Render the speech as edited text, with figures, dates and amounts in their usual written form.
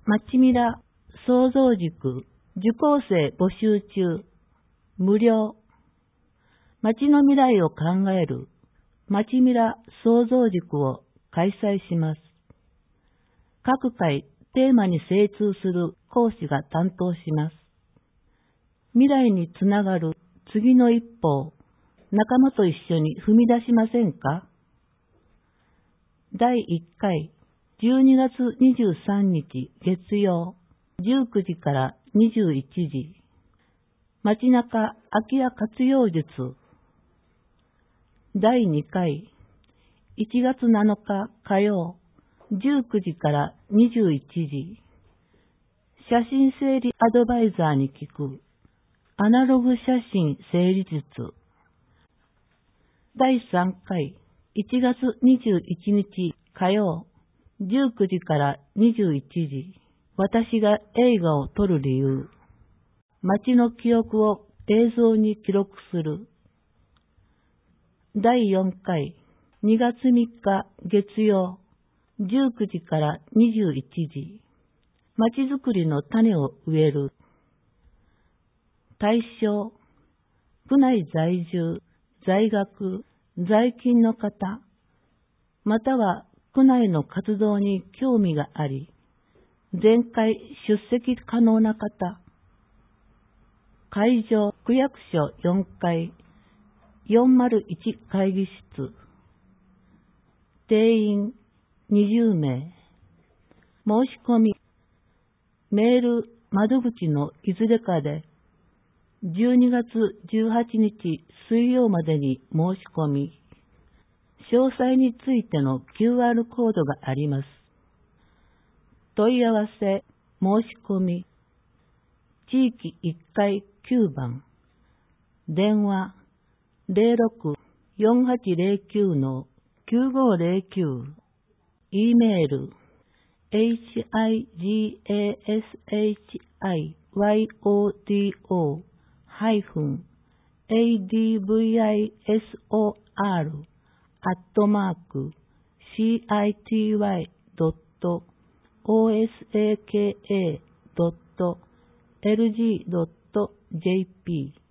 まちみら創造塾受講生募集中。無料。町の未来を考えるまちみら創造塾を開催します。各回テーマに精通する講師が担当します。未来につながる次の一歩を仲間と一緒に踏み出しませんか？第1回12月23日月曜19時から21時。街中空き家活用術。第2回1月7日火曜19時から21時。写真整理アドバイザーに聞くアナログ写真整理術。第3回1月21日火曜19時から21時。私が映画を撮る理由。街の記憶を映像に記録する。第4回2月3日月曜19時から21時。街づくりの種を植える。対象、区内在住、在学、在勤の方、または区内の活動に興味があり、全会出席可能な方。会場、区役所4階、401会議室。定員20名。申し込み、メール、窓口のいずれかで、12月18日水曜までに申し込み、詳細についての QR コードがあります。問い合わせ、申し込み、地域1階9番、電話 06-4809-9509、E メール、hiyodo-advisor@city.osaka.lg.jp